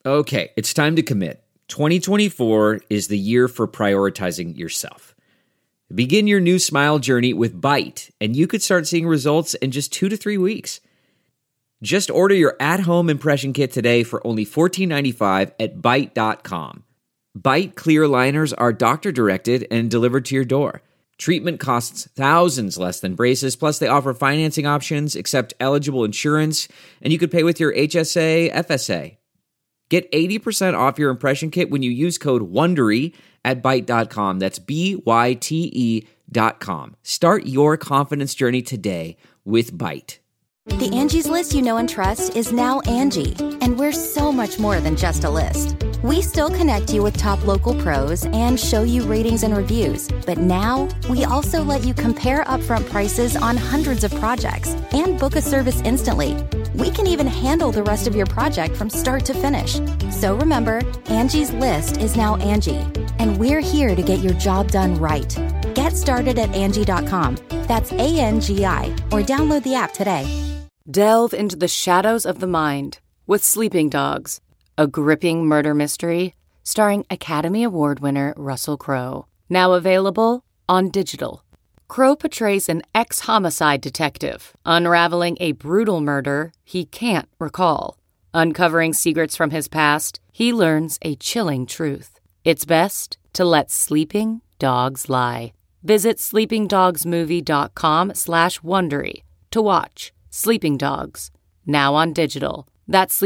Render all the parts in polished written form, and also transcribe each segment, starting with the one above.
Okay, it's time to commit. 2024 is the year for prioritizing yourself. Begin your new smile journey with Byte, and you could start seeing results in just 2 to 3 weeks. Just order your at-home impression kit today for only $14.95 at Byte.com. Byte clear liners are doctor-directed and delivered to your door. Treatment costs thousands less than braces, plus they offer financing options, accept eligible insurance, and you could pay with your HSA, FSA. Get 80% off your impression kit when you use code WONDERY at Byte.com. That's BYTE.com. Start your confidence journey today with Byte. The Angie's List you know and trust is now Angie, and we're so much more than just a list. We still connect you with top local pros and show you ratings and reviews, but now we also let you compare upfront prices on hundreds of projects and book a service instantly. We can even handle the rest of your project from start to finish. So remember, Angie's List is now Angie, and we're here to get your job done right. Get started at Angie.com. That's ANGI, or download the app today. Delve into the shadows of the mind with Sleeping Dogs, a gripping murder mystery starring Academy Award winner Russell Crowe. Now available on digital. Crowe portrays an ex-homicide detective unraveling a brutal murder he can't recall. Uncovering secrets from his past, he learns a chilling truth. It's best to let sleeping dogs lie. Visit sleepingdogsmovie.com/Wondery to watch Sleeping Dogs, now on digital. That's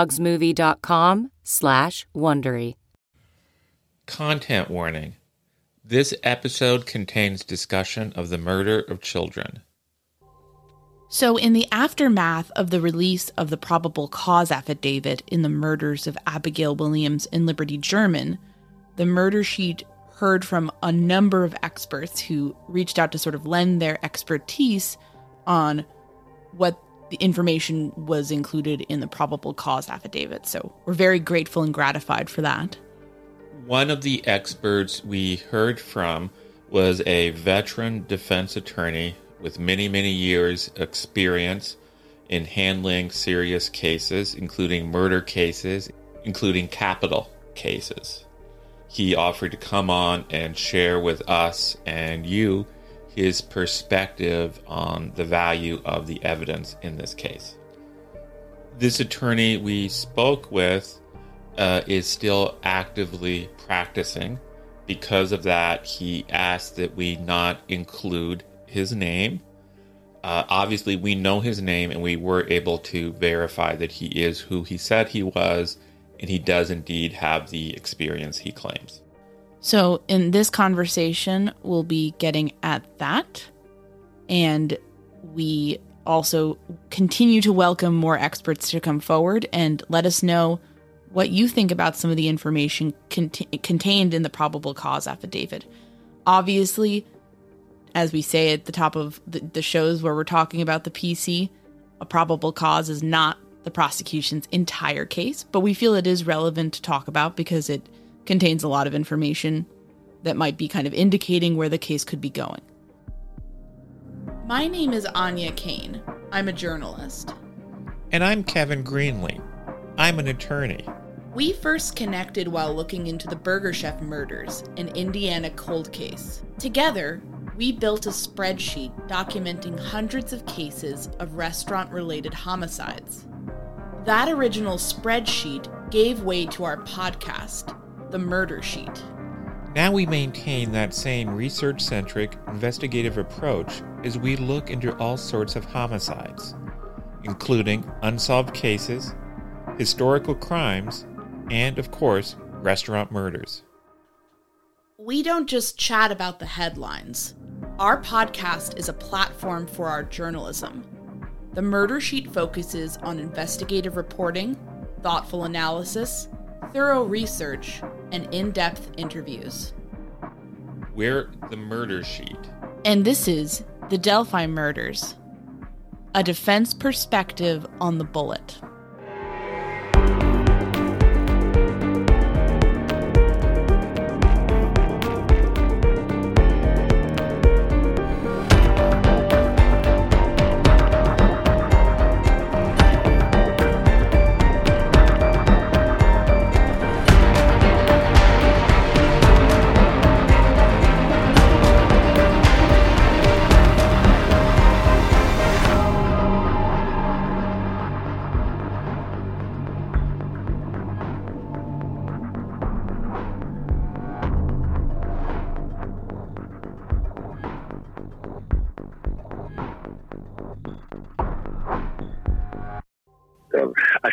sleepingdogsmovie.com/Wondery. Content warning. This episode contains discussion of the murder of children. So in the aftermath of the release of the probable cause affidavit in the murders of Abigail Williams and Liberty German, the murder sheet heard from a number of experts who reached out to sort of lend their expertise on what the information was included in the probable cause affidavit. So we're very grateful and gratified for that. One of the experts we heard from was a veteran defense attorney with many, many years experience in handling serious cases, including murder cases, including capital cases. He offered to come on and share with us and you his perspective on the value of the evidence in this case. This attorney we spoke with is still actively practicing. Because of that, he asked that we not include his name. Obviously, we know his name, and we were able to verify that he is who he said he was, and he does indeed have the experience he claims. So in this conversation, we'll be getting at that. And we also continue to welcome more experts to come forward and let us know what you think about some of the information contained in the probable cause affidavit. Obviously, as we say at the top of the shows where we're talking about the PC, a probable cause is not the prosecution's entire case, but we feel it is relevant to talk about because it contains a lot of information that might be kind of indicating where the case could be going. My name is Anya Kane. I'm a journalist. And I'm Kevin Greenlee. I'm an attorney. We first connected while looking into the Burger Chef murders, an Indiana cold case. Together, we built a spreadsheet documenting hundreds of cases of restaurant-related homicides. That original spreadsheet gave way to our podcast, The Murder Sheet. Now we maintain that same research-centric, investigative approach as we look into all sorts of homicides, including unsolved cases, historical crimes, and, of course, restaurant murders. We don't just chat about the headlines. Our podcast is a platform for our journalism. The Murder Sheet focuses on investigative reporting, thoughtful analysis, thorough research, and in-depth interviews. We're the Murder Sheet. And this is The Delphi Murders, a defense perspective on the bullet.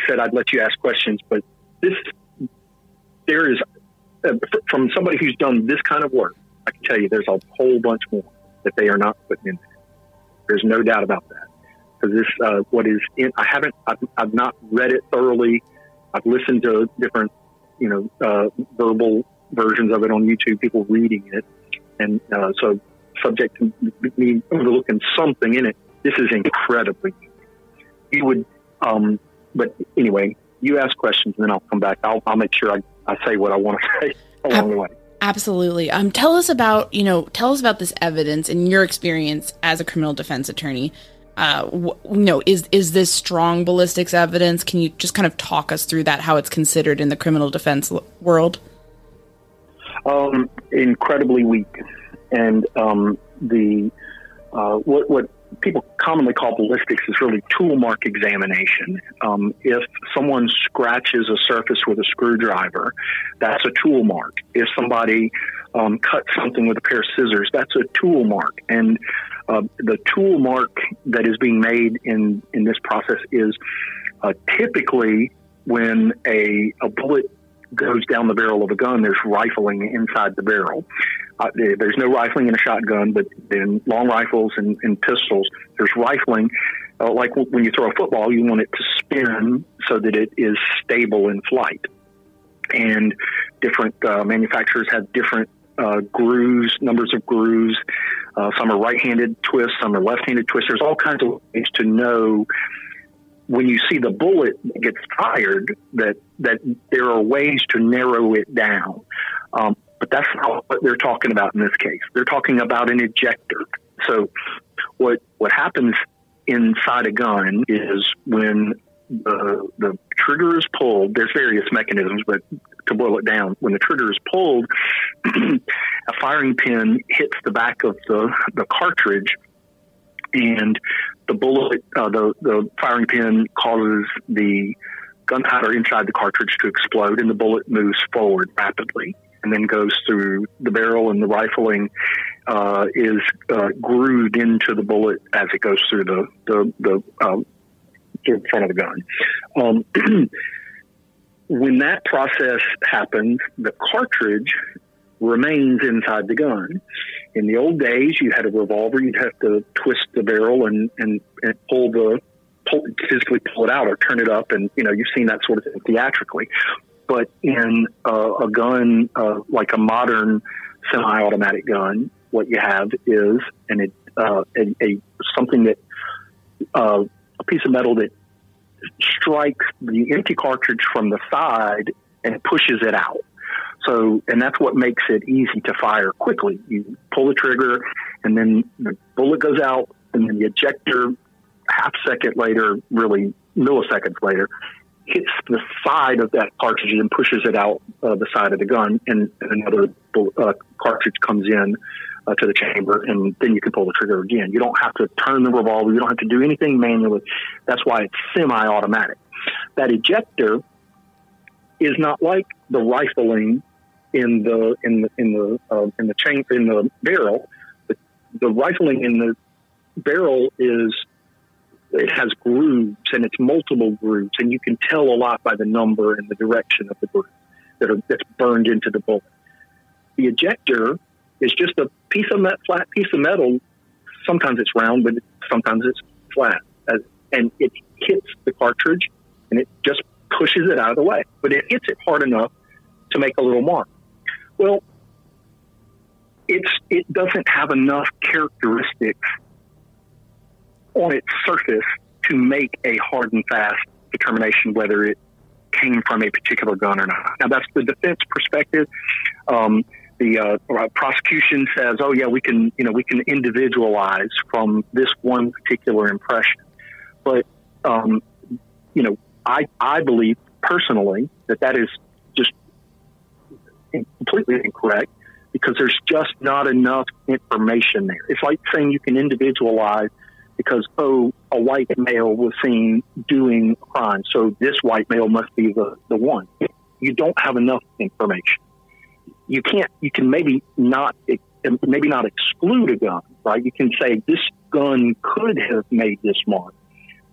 said I'd let you ask questions, but there is, from somebody who's done this kind of work, I can tell you there's a whole bunch more that they are not putting in there. There's no doubt about that. Because this, what is in, I've not read it thoroughly. I've listened to different, verbal versions of it on YouTube, people reading it. And so subject to me overlooking something in it, this is incredibly easy. You would, but anyway, you ask questions and then I'll come back. I'll make sure I say what I want to say along the way. Absolutely. Tell us about this evidence in your experience as a criminal defense attorney. Is this strong ballistics evidence? Can you just kind of talk us through that, how it's considered in the criminal defense world? Incredibly weak. And what people commonly call ballistics is really tool mark examination. If someone scratches a surface with a screwdriver, that's a tool mark. If somebody cuts something with a pair of scissors, that's a tool mark. And the tool mark that is being made in this process is typically when a bullet goes down the barrel of a gun, there's rifling inside the barrel. There's no rifling in a shotgun, but in long rifles and pistols, there's rifling. Like when you throw a football, you want it to spin so that it is stable in flight. And different manufacturers have different grooves, numbers of grooves. Some are right-handed twists, some are left-handed twists. There's all kinds of ways to know when you see the bullet that gets fired that there are ways to narrow it down. But that's not what they're talking about in this case. They're talking about an ejector. So what happens inside a gun is when the trigger is pulled, there's various mechanisms, but to boil it down, when the trigger is pulled, a firing pin hits the back of the cartridge, and the bullet, the firing pin causes the gunpowder inside the cartridge to explode, and the bullet moves forward rapidly and then goes through the barrel, and the rifling is grooved into the bullet as it goes through the front of the gun. When that process happens, the cartridge remains inside the gun. In the old days, you had a revolver, you'd have to twist the barrel and physically pull it out or turn it up, and you've seen that sort of thing theatrically. But in a gun like a modern semi-automatic gun, what you have is something that a piece of metal that strikes the empty cartridge from the side and pushes it out. So, and that's what makes it easy to fire quickly. You pull the trigger, and then the bullet goes out, and then the ejector, half second later, really milliseconds later, hits the side of that cartridge and pushes it out the side of the gun, and another cartridge comes in to the chamber, and then you can pull the trigger again. You don't have to turn the revolver. You don't have to do anything manually. That's why it's semi-automatic. That ejector is not like the rifling in the barrel. The rifling in the barrel it has grooves, and it's multiple grooves, and you can tell a lot by the number and the direction of the groove that's burned into the bullet. The ejector is just a flat piece of metal. Sometimes it's round, but sometimes it's flat, and it hits the cartridge, and it just pushes it out of the way. But it hits it hard enough to make a little mark. Well, it doesn't have enough characteristics on its surface to make a hard and fast determination whether it came from a particular gun or not. Now, that's the defense perspective. The prosecution says, "Oh yeah, we can individualize from this one particular impression." But I believe personally that is just completely incorrect, because there's just not enough information there. It's like saying you can individualize because, a white male was seen doing a crime, so this white male must be the one. You don't have enough information. You can maybe not exclude a gun, right? You can say this gun could have made this mark,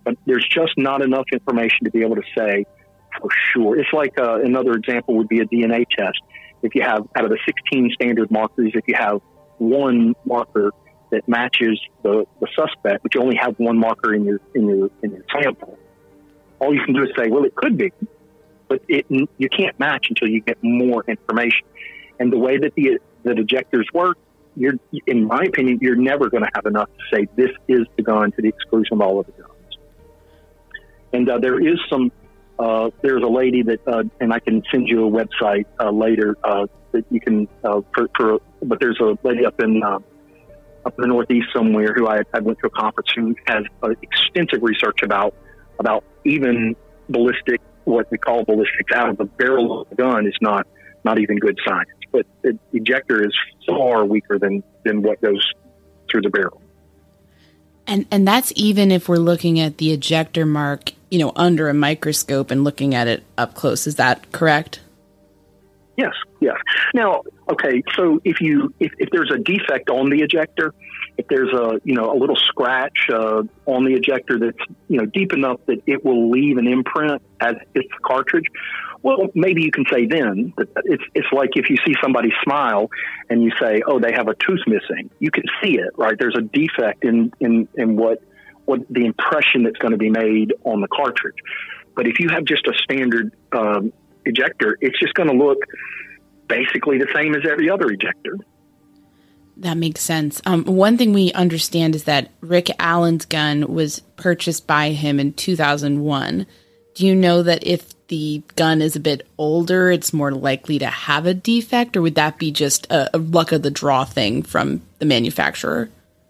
but there's just not enough information to be able to say for sure. It's like another example would be a DNA test. If you have, out of the 16 standard markers, if you have one marker that matches the suspect, but you only have one marker in your sample, all you can do is say, well, it could be, but you can't match until you get more information. And the way that the ejectors work, in my opinion, you're never going to have enough to say this is the gun to the exclusion of all of the guns. And there is there's a lady that, and I can send you a website later that you can, but there's a lady up in the Northeast somewhere who I went to a conference who has extensive research about even ballistic, what we call ballistics out of the barrel of the gun is not even good science. But the ejector is far weaker than what goes through the barrel. And that's even if we're looking at the ejector mark, under a microscope and looking at it up close. Is that correct? Yes. Now, okay, so if there's a defect on the ejector, if there's a little scratch on the ejector that's deep enough that it will leave an imprint as it's the cartridge, well, maybe you can say then that it's like if you see somebody smile and you say, oh, they have a tooth missing. You can see it, right? There's a defect in what the impression that's going to be made on the cartridge. But if you have just a standard ejector, it's just going to look basically the same as every other ejector. That makes sense. One thing we understand is that Rick Allen's gun was purchased by him in 2001. Do you know that if the gun is a bit older, it's more likely to have a defect, or would that be just a luck of the draw thing from the manufacturer?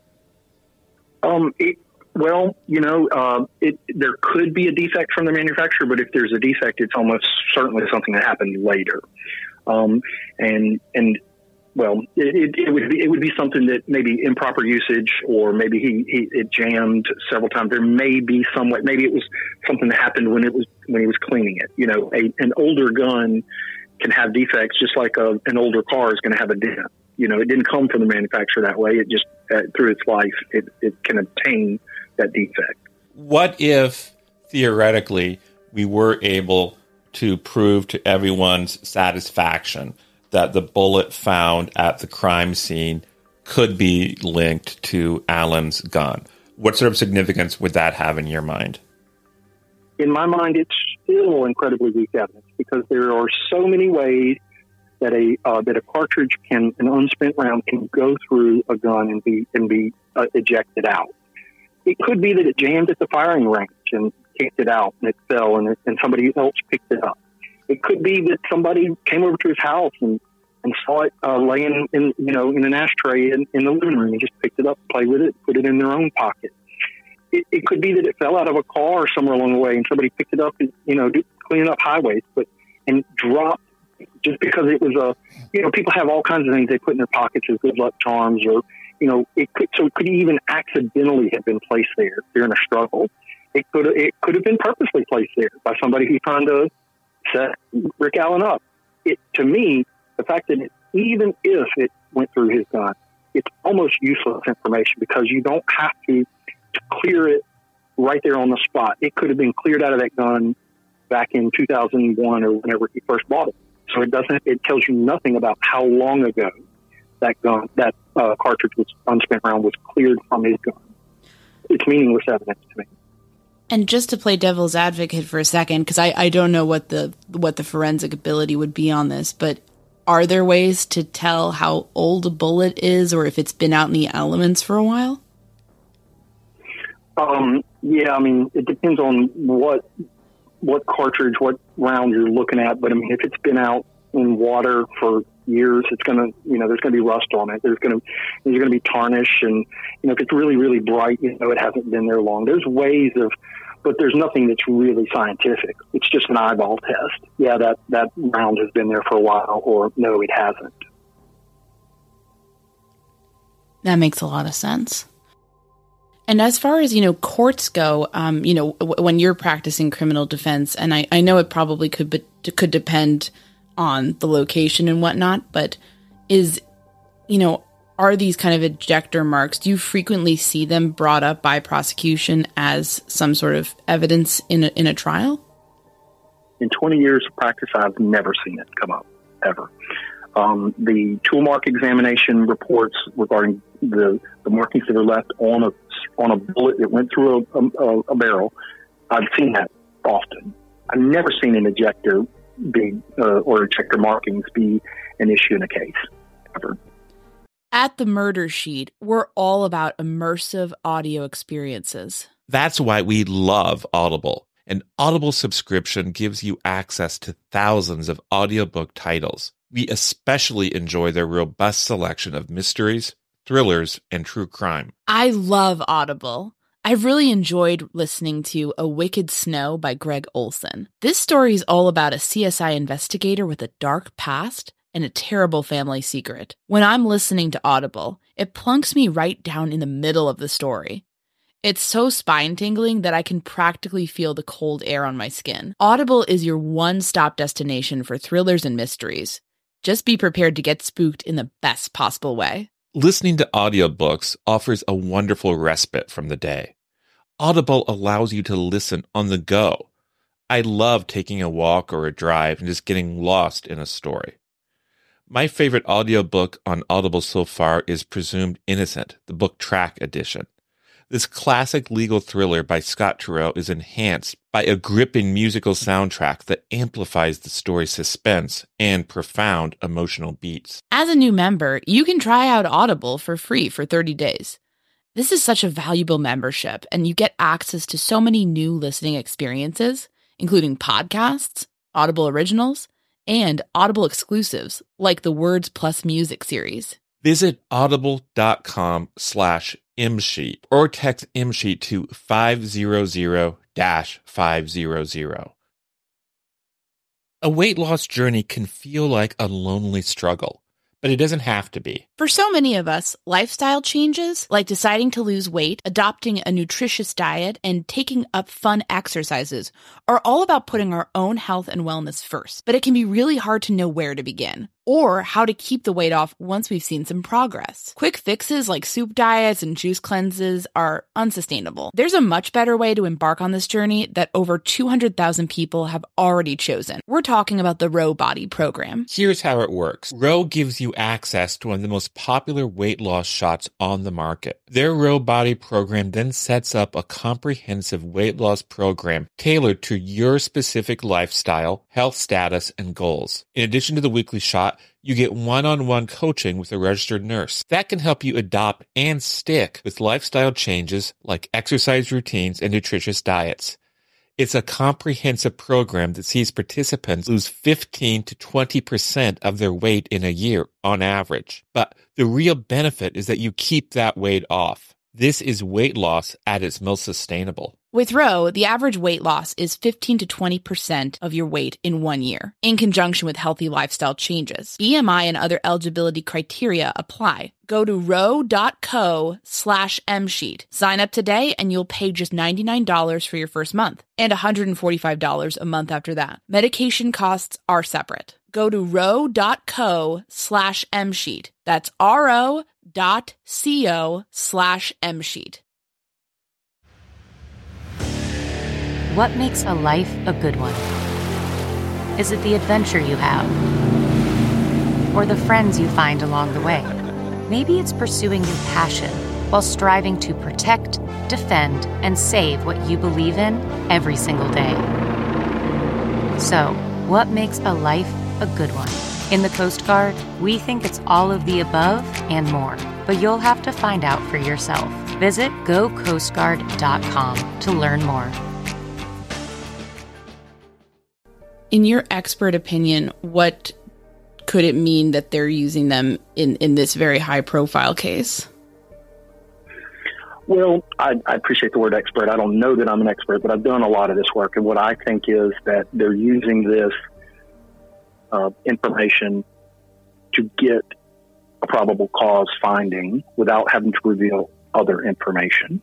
There could be a defect from the manufacturer, but if there's a defect, it's almost certainly something that happened later. It would be something that maybe improper usage, or maybe it jammed several times. There may be maybe it was something that happened when he was cleaning it. An older gun can have defects, just like an older car is going to have a dent. It didn't come from the manufacturer that way. It just through its life, it can obtain that defect. What if theoretically we were able to prove to everyone's satisfaction that the bullet found at the crime scene could be linked to Allen's gun? What sort of significance would that have in your mind? In my mind, it's still incredibly weak evidence, because there are so many ways that a cartridge an unspent round can go through a gun and be ejected out. It could be that it jammed at the firing range and kicked it out and it fell and somebody else picked it up. It could be that somebody came over to his house and saw it laying in an ashtray in the living room and just picked it up, played with it, put it in their own pocket. It could be that it fell out of a car somewhere along the way and somebody picked it up and, cleaning up highways, and dropped just because it was people have all kinds of things they put in their pockets as good luck charms, or, it could even accidentally have been placed there during a struggle. It could have been purposely placed there by somebody who's trying to set Rick Allen up. To me, the fact that even if it went through his gun, it's almost useless information, because you don't have to clear it right there on the spot. It could have been cleared out of that gun back in 2001 or whenever he first bought it. So it tells you nothing about how long ago that cartridge unspent round was cleared from his gun. It's meaningless evidence to me. And just to play devil's advocate for a second, because I don't know what the forensic ability would be on this, but are there ways to tell how old a bullet is, or if it's been out in the elements for a while? It depends on what cartridge, what round you're looking at. But if it's been out in water for years, it's gonna, there's gonna be rust on it. There's gonna be tarnish, and if it's really, really bright, it hasn't been there long. There's ways but there's nothing that's really scientific. It's just an eyeball test. Yeah, that round has been there for a while, or no, it hasn't. That makes a lot of sense. And as far as, courts go, when you're practicing criminal defense, and I know it probably could depend on the location and whatnot, but are these kind of ejector marks, do you frequently see them brought up by prosecution as some sort of evidence in a trial? In 20 years of practice, I've never seen it come up, ever. The tool mark examination reports regarding the markings that are left on a bullet that went through a barrel, I've seen that often. I've never seen an ejector or ejector markings be an issue in a case, ever. At the Murder Sheet, we're all about immersive audio experiences. That's why we love Audible. An Audible subscription gives you access to thousands of audiobook titles. We especially enjoy their robust selection of mysteries, thrillers, and true crime. I love Audible. I've really enjoyed listening to A Wicked Snow by Greg Olson. This story is all about a CSI investigator with a dark past and a terrible family secret. When I'm listening to Audible, it plunks me right down in the middle of the story. It's so spine-tingling that I can practically feel the cold air on my skin. Audible is your one-stop destination for thrillers and mysteries. Just be prepared to get spooked in the best possible way. Listening to audiobooks offers a wonderful respite from the day. Audible allows you to listen on the go. I love taking a walk or a drive and just getting lost in a story. My favorite audiobook on Audible so far is Presumed Innocent, the book track edition. This classic legal thriller by Scott Turow is enhanced by a gripping musical soundtrack that amplifies the story's suspense and profound emotional beats. As a new member, you can try out Audible for free for 30 days. This is such a valuable membership, and you get access to so many new listening experiences, including podcasts, Audible originals, and Audible exclusives like the Words Plus Music series. Visit audible.com/msheet or text msheet to 500-500. A weight loss journey can feel like a lonely struggle, but it doesn't have to be. For so many of us, lifestyle changes, like deciding to lose weight, adopting a nutritious diet, and taking up fun exercises, are all about putting our own health and wellness first. But it can be really hard to know where to begin, or how to keep the weight off once we've seen some progress. Quick fixes like soup diets and juice cleanses are unsustainable. There's a much better way to embark on this journey that over 200,000 people have already chosen. We're talking about the Row Body program. Here's how it works. Row gives you access to one of the most popular weight loss shots on the market. Their Row Body program then sets up a comprehensive weight loss program tailored to your specific lifestyle, health status, and goals. In addition to the weekly shot, you get one-on-one coaching with a registered nurse. That can help you adopt and stick with lifestyle changes like exercise routines and nutritious diets. It's a comprehensive program that sees participants lose 15 to 20% of their weight in a year on average. But the real benefit is that you keep that weight off. This is weight loss at its most sustainable. With Row, the average weight loss is 15 to 20% of your weight in 1 year, in conjunction with healthy lifestyle changes. BMI and other eligibility criteria apply. Go to row.co/msheet. Sign up today and you'll pay just $99 for your first month and $145 a month after that. Medication costs are separate. Go to row.co/msheet. That's ro.co/msheet. What makes a life a good one? Is it the adventure you have? Or the friends you find along the way? Maybe it's pursuing your passion while striving to protect, defend, and save what you believe in every single day. So, what makes a life a good one? In the Coast Guard, we think it's all of the above and more, but you'll have to find out for yourself. Visit gocoastguard.com to learn more. In your expert opinion, what could it mean that they're using them in this very high-profile case? Well, I appreciate the word expert. I don't know that I'm an expert, but I've done a lot of this work. And what I think is that they're using this information to get a probable cause finding without having to reveal other information.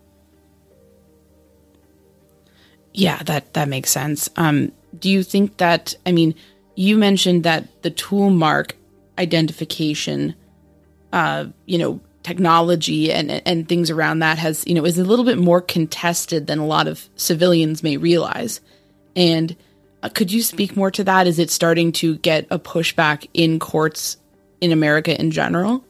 Yeah, that makes sense. Do you think that, I mean, you mentioned that the tool mark identification technology and things around that has, is a little bit more contested than a lot of civilians may realize. And could you speak more to that? Is it starting to get a pushback in courts in America in general?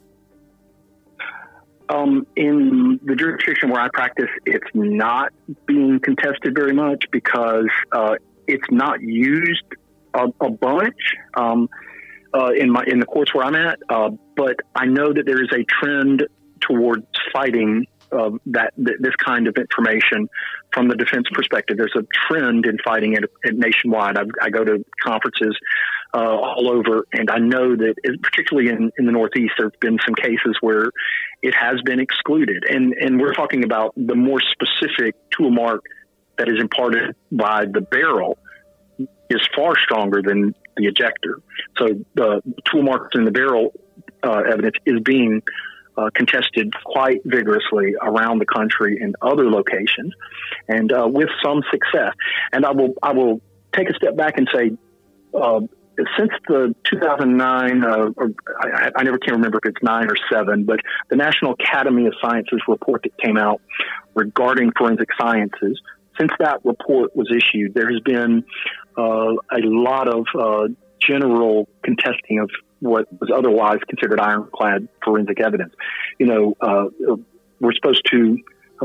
In the jurisdiction where I practice, it's not being contested very much because it's not used a bunch in the courts where I'm at. But I know that there is a trend towards fighting this kind of information from the defense perspective. There's a trend in fighting it nationwide. I go to conferences all over, and I know that particularly in the Northeast, there have been some cases where it has been excluded. And we're talking about the more specific tool mark that is imparted by the barrel is far stronger than the ejector. So the tool marks in the barrel evidence is being contested quite vigorously around the country in other locations, and with some success. And I will take a step back and say, since the 2009, I never can remember if it's 9 or 7, but the National Academy of Sciences report that came out regarding forensic sciences, since that report was issued, there has been a lot of general contesting of what was otherwise considered ironclad forensic evidence. We're supposed to,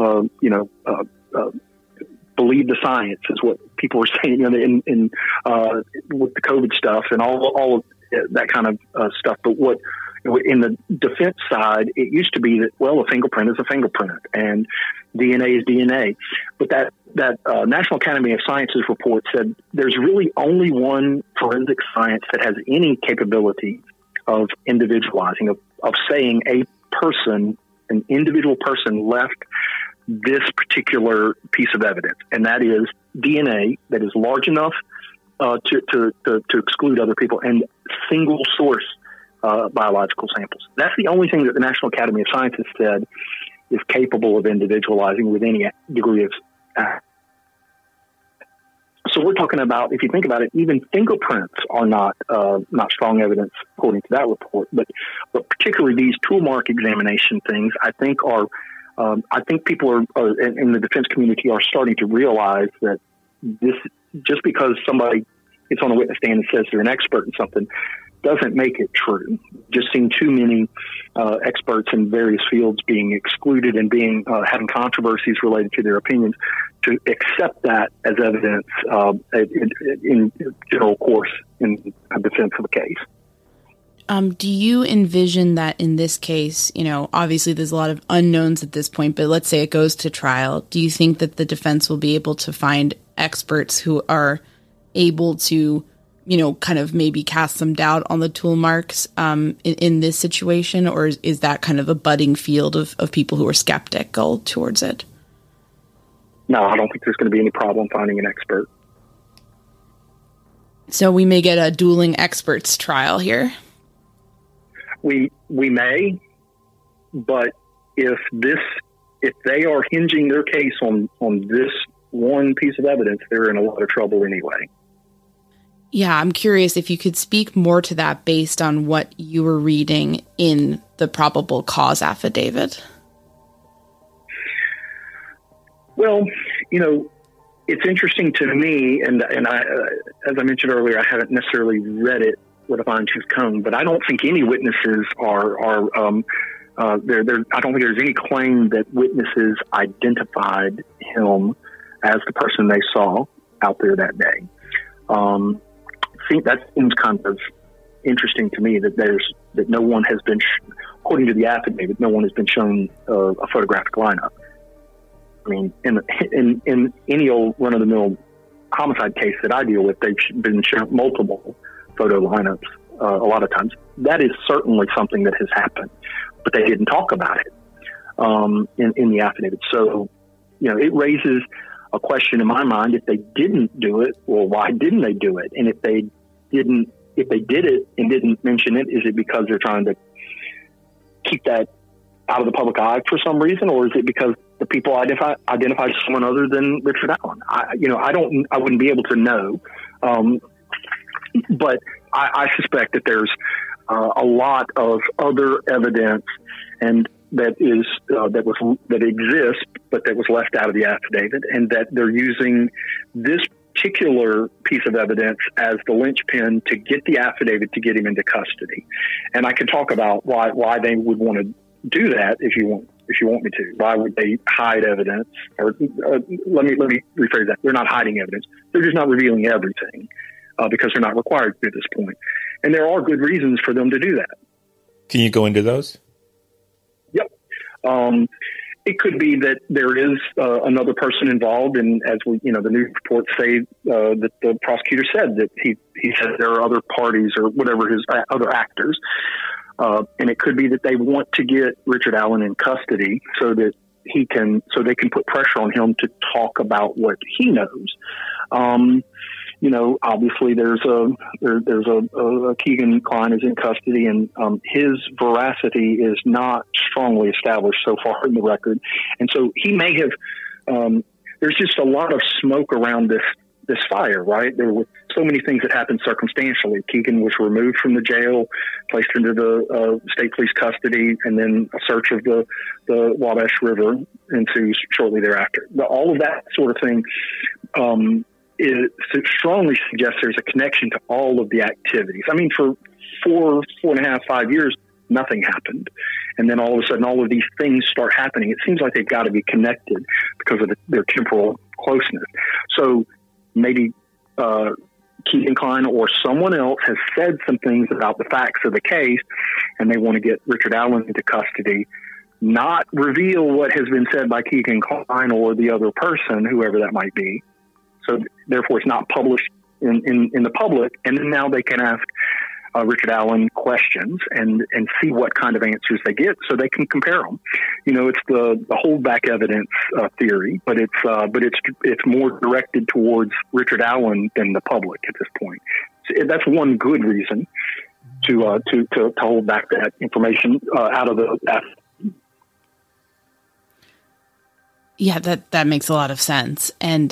believe the science is what people were saying in with the COVID stuff and all of that kind of stuff. But what in the defense side, it used to be that, well, a fingerprint is a fingerprint and DNA is DNA. But that National Academy of Sciences report said there's really only one forensic science that has any capability of individualizing, of saying a person, an individual person left this particular piece of evidence, and that is DNA that is large enough to exclude other people and single source biological samples. That's the only thing that the National Academy of Sciences said is capable of individualizing with any degree of So we're talking about, if you think about it, even fingerprints are not strong evidence according to that report. But particularly these tool mark examination things, I think are. I think people are in the defense community are starting to realize that this, just because somebody gets on a witness stand and says they're an expert in something, doesn't make it true. Just seen too many experts in various fields being excluded and having controversies related to their opinions to accept that as evidence in general course in defense of a case. Do you envision that in this case, obviously there's a lot of unknowns at this point, but let's say it goes to trial. Do you think that the defense will be able to find experts who are able to, kind of maybe cast some doubt on the tool marks in this situation? Or is that kind of a budding field of people who are skeptical towards it? No, I don't think there's going to be any problem finding an expert. So we may get a dueling experts trial here. We may, but if they are hinging their case on this one piece of evidence, they're in a lot of trouble anyway. Yeah, I'm curious if you could speak more to that based on what you were reading in the probable cause affidavit. Well, it's interesting to me, and I, as I mentioned earlier, I haven't necessarily read it with a fine-tooth comb, but I don't think any witnesses are there. I don't think there's any claim that witnesses identified him as the person they saw out there that day. That seems kind of interesting to me that no one has been, according to the affidavit, no one has been shown a photographic lineup. I mean, in any old run-of-the-mill homicide case that I deal with, they've been shown multiple photo lineups a lot of times. That is certainly something that has happened, but they didn't talk about it in the affidavit. So, it raises a question in my mind. If they didn't do it, well, why didn't they do it? And if they did it and didn't mention it, is it because they're trying to keep that out of the public eye for some reason, or is it because the people identified someone other than Richard Allen? I wouldn't be able to know. But I suspect that there's a lot of other evidence, and that exists, but that was left out of the affidavit, and that they're using this particular piece of evidence as the linchpin to get the affidavit to get him into custody. And I can talk about why they would want to do that if you want me to. Why would they hide evidence? Or let me rephrase that. They're not hiding evidence. They're just not revealing everything because they're not required to at this point. And there are good reasons for them to do that. Can you go into those? Yep. It could be that there is another person involved, and as we, the news reports say that the prosecutor said that he said there are other parties or whatever, his other actors, and it could be that they want to get Richard Allen in custody so that they can put pressure on him to talk about what he knows. Obviously there's a Keegan Kline is in custody, and his veracity is not strongly established so far in the record. And so he may have, there's just a lot of smoke around this fire, right? There were so many things that happened circumstantially. Keegan was removed from the jail, placed into the state police custody, and then a search of the Wabash River ensues shortly thereafter. All of that sort of thing, it strongly suggests there's a connection to all of the activities. I mean, for 4.5, 5 years, nothing happened. And then all of a sudden, all of these things start happening. It seems like they've got to be connected because of their temporal closeness. So maybe Keegan Kline or someone else has said some things about the facts of the case, and they want to get Richard Allen into custody, not reveal what has been said by Keegan Kline or the other person, whoever that might be. So therefore, it's not published in the public. And then now they can ask Richard Allen questions and see what kind of answers they get, so they can compare them. It's the holdback evidence theory, but it's more directed towards Richard Allen than the public at this point. So that's one good reason to hold back that information out of the. Yeah, that makes a lot of sense. And,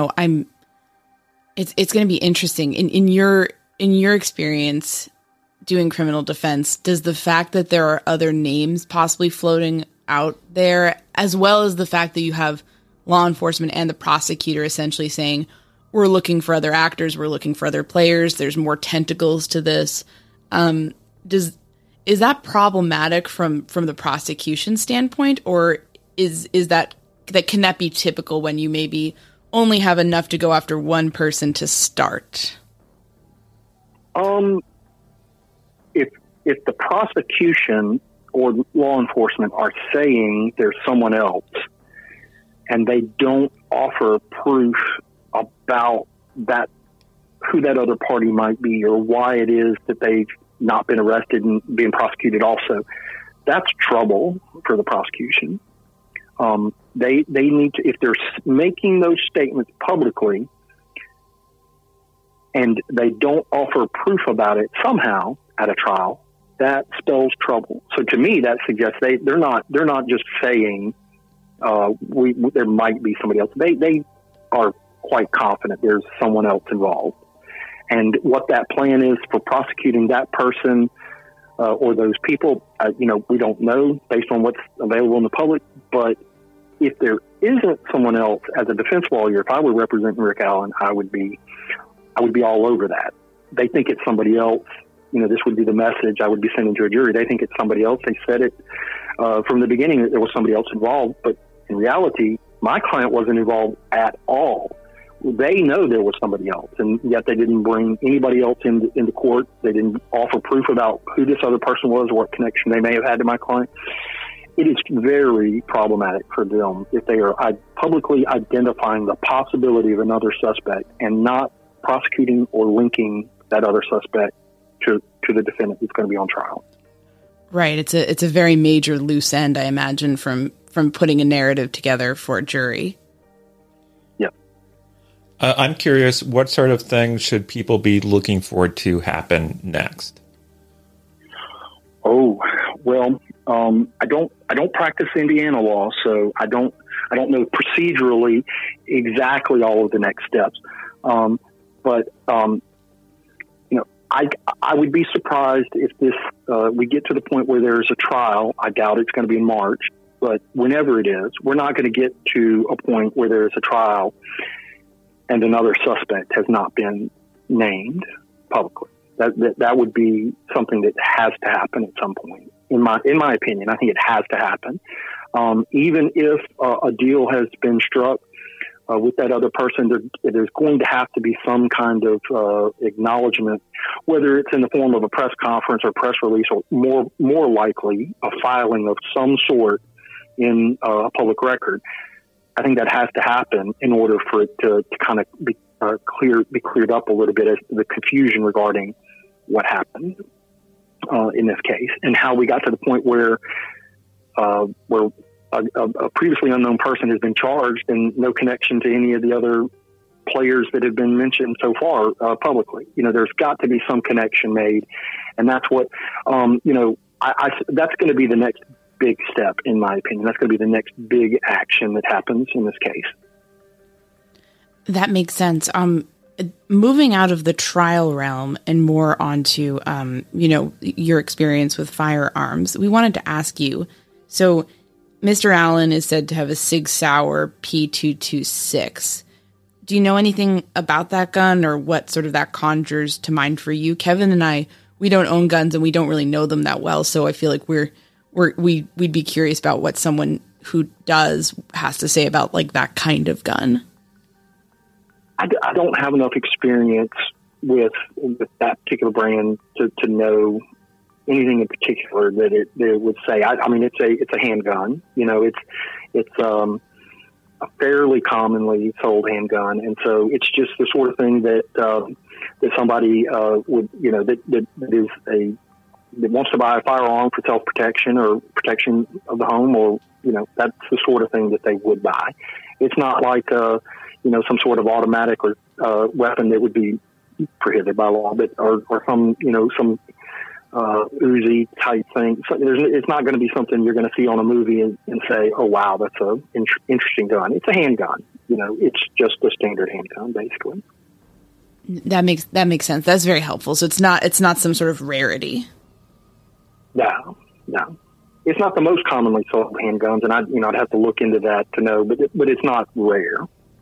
it's going to be interesting in your experience doing criminal defense. Does the fact that there are other names possibly floating out there, as well as the fact that you have law enforcement and the prosecutor essentially saying, we're looking for other actors, we're looking for other players, there's more tentacles to this. Is that problematic from the prosecution standpoint, or is that can that be typical when you maybe only have enough to go after one person to start? If the prosecution or law enforcement are saying there's someone else and they don't offer proof about that, who that other party might be or why it is that they've not been arrested and being prosecuted also, that's trouble for the prosecution. They need to, if they're making those statements publicly and they don't offer proof about it somehow at a trial, that spells trouble. So to me, that suggests they're not just saying there might be somebody else. They are quite confident there's someone else involved, and what that plan is for prosecuting that person or those people, we don't know based on what's available in the public. But if there isn't someone else, as a defense lawyer, if I were representing Rick Allen, I would be all over that. They think it's somebody else. This would be the message I would be sending to a jury. They think it's somebody else. They said it from the beginning that there was somebody else involved, but in reality, my client wasn't involved at all. They know there was somebody else, and yet they didn't bring anybody else into court. They didn't offer proof about who this other person was or what connection they may have had to my client. It is very problematic for them if they are publicly identifying the possibility of another suspect and not prosecuting or linking that other suspect to the defendant who's going to be on trial. Right. It's a very major loose end, I imagine, from putting a narrative together for a jury. Yeah. I'm curious, what sort of things should people be looking forward to happen next? Oh, well, I don't practice Indiana law, so I don't know procedurally exactly all of the next steps. But I would be surprised if this we get to the point where there's a trial. I doubt it's going to be in March, but whenever it is, we're not going to get to a point where there's a trial and another suspect has not been named publicly. That would be something that has to happen at some point. In my opinion, I think it has to happen. Even if a deal has been struck with that other person, there's going to have to be some kind of acknowledgement, whether it's in the form of a press conference or press release, or more likely a filing of some sort in a public record. I think that has to happen in order for it to kind of be cleared up a little bit as the confusion regarding what happened in this case and how we got to the point where a previously unknown person has been charged and no connection to any of the other players that have been mentioned so far publicly. There's got to be some connection made, and that's what that's going to be the next big step, in my opinion. That's going to be the next big action that happens in this case. That makes sense. Moving out of the trial realm and more onto, your experience with firearms, we wanted to ask you, so Mr. Allen is said to have a Sig Sauer P226. Do you know anything about that gun or what sort of that conjures to mind for you? Kevin and I, we don't own guns and we don't really know them that well, so I feel like we'd be curious about what someone who does has to say about like that kind of gun. I don't have enough experience with that particular brand to know anything in particular that it would say. I mean, it's a handgun. It's a fairly commonly sold handgun, and so it's just the sort of thing that somebody would that wants to buy a firearm for self protection or protection of the home, or that's the sort of thing that they would buy. It's not like some sort of automatic or weapon that would be prohibited by law, but or some Uzi type thing. So it's not going to be something you're going to see on a movie and say, "Oh wow, that's an interesting gun." It's a handgun. It's just a standard handgun, basically. That makes sense. That's very helpful. So it's not some sort of rarity. No. It's not the most commonly sold handguns, and I'd have to look into that to know, but it's not rare.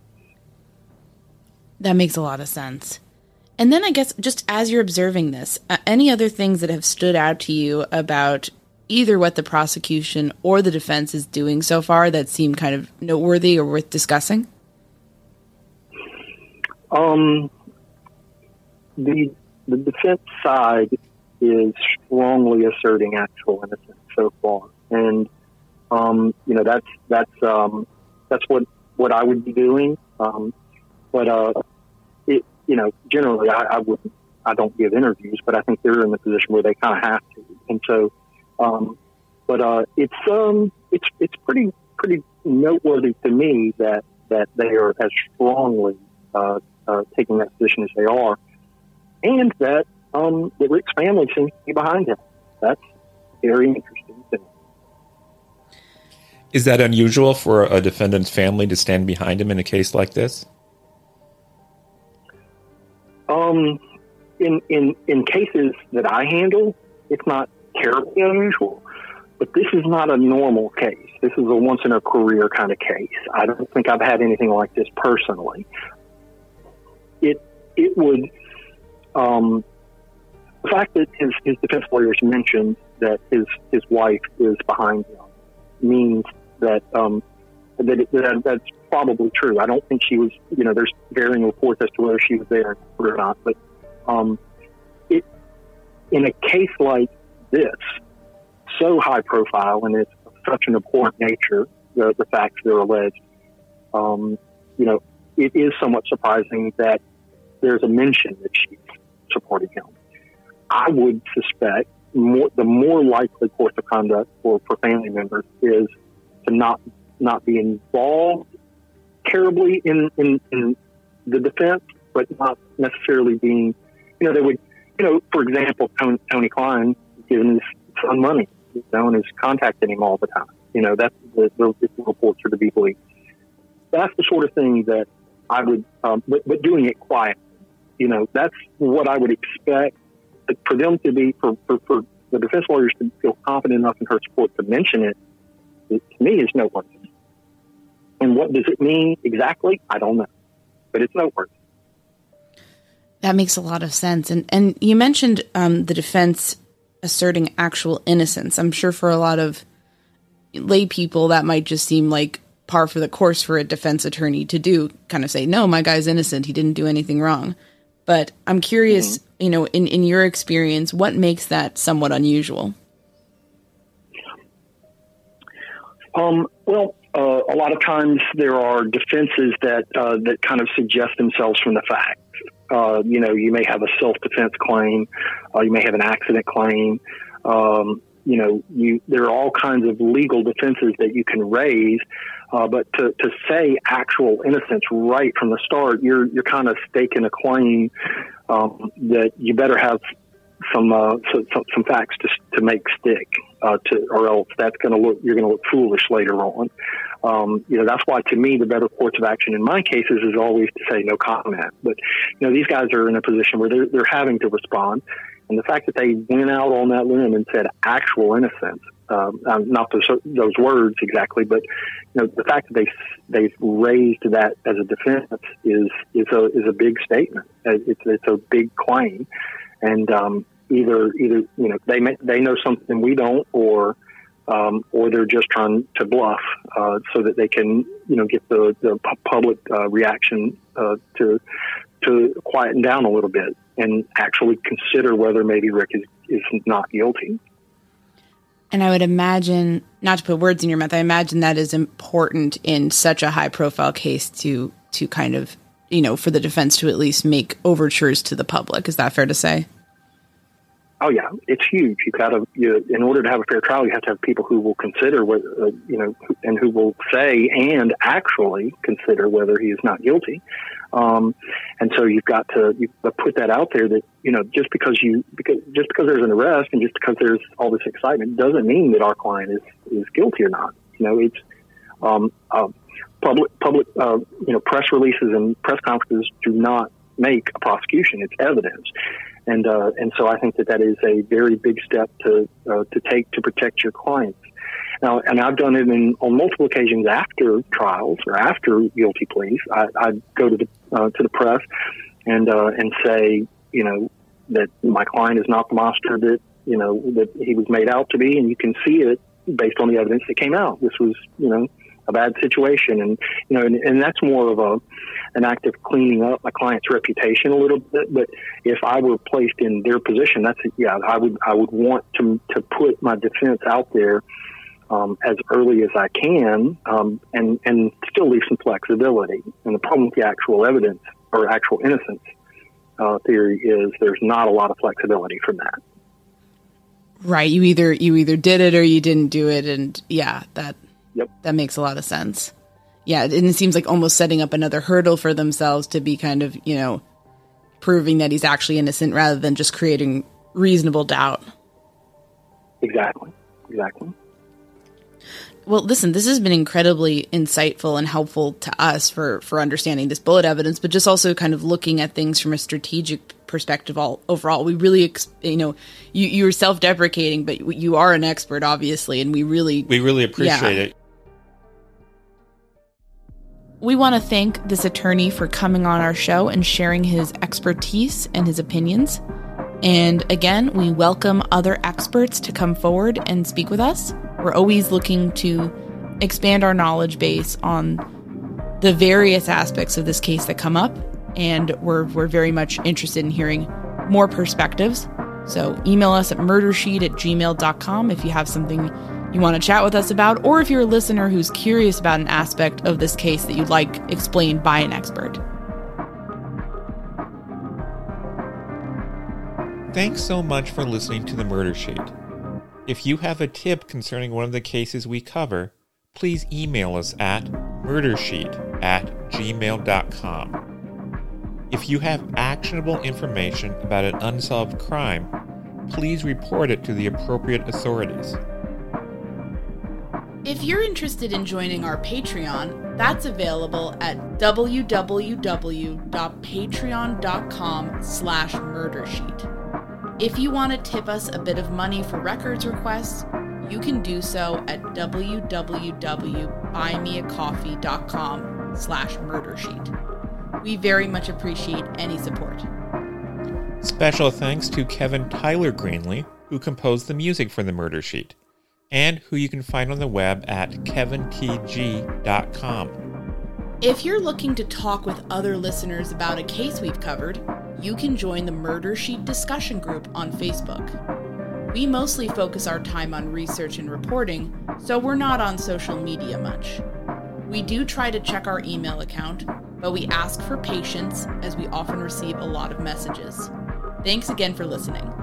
That makes a lot of sense. And then I guess just as you're observing this, any other things that have stood out to you about either what the prosecution or the defense is doing so far that seem kind of noteworthy or worth discussing? The defense side is strongly asserting actual innocence so far, and that's what I would be doing. But generally I don't give interviews, but I think they're in the position where they kind of have to. And so, it's pretty noteworthy to me that they are as strongly taking that position as they are, and that Rick's family seems to be behind him. That's very interesting to me. Is that unusual for a defendant's family to stand behind him in a case like this? In cases that I handle, it's not terribly unusual, but this is not a normal case. This is a once in a career kind of case. I don't think I've had anything like this personally. It would, the fact that his defense lawyers mentioned that his wife is behind him means that, that's probably true. I don't think she was, there's varying reports as to whether she was there or not, but in a case like this, so high profile and it's such an important nature, the facts that are alleged, it is somewhat surprising that there's a mention that she's supporting him. I would suspect the more likely course of conduct for family members is to not be involved terribly in the defense, but not necessarily being, they would, for example, Tony Klein giving his son money, and is contacting him all the time. That's the reports are to be believed. That's the sort of thing that I would, but doing it quietly. That's what I would expect for them to be, for the defense lawyers to feel confident enough in her support to mention it, to me, is noteworthy. And what does it mean exactly? I don't know, but it's noteworthy. That makes a lot of sense. And you mentioned the defense asserting actual innocence. I'm sure for a lot of lay people that might just seem like par for the course for a defense attorney to do, kind of say, no, my guy's innocent, he didn't do anything wrong. But I'm curious, you know, in your experience, what makes that somewhat unusual? Well, a lot of times there are defenses that kind of suggest themselves from the facts. You know, you may have a self-defense claim, you may have an accident claim. You know, there are all kinds of legal defenses that you can raise, but to say actual innocence right from the start, you're kind of staking a claim that you better have some facts to make stick, or else you're going to look foolish later on. You know, that's why, to me, the better course of action in my cases is always to say no comment. But, you know, these guys are in a position where they're having to respond. And the fact that they went out on that limb and said actual innocence, not those words exactly, but, you know, the fact that they've raised that as a defense is a big statement. It's a big claim. And either you know, they know something we don't, or they're just trying to bluff so that they can, you know, get the public reaction to quieten down a little bit and actually consider whether maybe Rick is not guilty. And I would imagine, not to put words in your mouth, I imagine that is important in such a high profile case to kind of, you know, for the defense to at least make overtures to the public. Is that fair to say? Oh yeah, it's huge. In order to have a fair trial, you have to have people who will consider what, you know, and who will say and actually consider whether he is not guilty. And so you've got to put that out there that, you know, just because there's an arrest and just because there's all this excitement doesn't mean that our client is guilty or not. You know, it's public you know, press releases and press conferences do not make a prosecution. It's evidence. And so I think that is a very big step to take to protect your clients. Now, and I've done it on multiple occasions after trials or after guilty pleas. I go to the press and say, you know, that my client is not the monster that, you know, that he was made out to be, and you can see it based on the evidence that came out. This was, you know, a bad situation, and you know, and that's more of an act of cleaning up my client's reputation a little bit. But if I were placed in their position, I would want to put my defense out there as early as I can, and still leave some flexibility. And the problem with the actual evidence or actual innocence theory is there's not a lot of flexibility from that. Right. You either did it or you didn't do it, and yeah, that makes a lot of sense. Yeah, and it seems like almost setting up another hurdle for themselves to be kind of, you know, proving that he's actually innocent rather than just creating reasonable doubt. Exactly. Well, listen, this has been incredibly insightful and helpful to us for understanding this bullet evidence, but just also kind of looking at things from a strategic perspective overall. We really, you know, you were self-deprecating, but you are an expert, obviously, and we really appreciate it. We want to thank this attorney for coming on our show and sharing his expertise and his opinions. And again, we welcome other experts to come forward and speak with us. We're always looking to expand our knowledge base on the various aspects of this case that come up, and we're very much interested in hearing more perspectives. So email us at murdersheet@gmail.com if you have something you want to chat with us about, or if you're a listener who's curious about an aspect of this case that you'd like explained by an expert. Thanks so much for listening to The Murder Sheet. If you have a tip concerning one of the cases we cover, please email us at murdersheet@gmail.com. If you have actionable information about an unsolved crime, please report it to the appropriate authorities. If you're interested in joining our Patreon, that's available at www.patreon.com/murdersheet. If you want to tip us a bit of money for records requests, you can do so at www.buymeacoffee.com/murdersheet. We very much appreciate any support. Special thanks to Kevin Tyler Greenlee, who composed the music for the Murder Sheet, and who you can find on the web at kevintg.com. If you're looking to talk with other listeners about a case we've covered, you can join the Murder Sheet discussion group on Facebook. We mostly focus our time on research and reporting, so we're not on social media much. We do try to check our email account, but we ask for patience as we often receive a lot of messages. Thanks again for listening.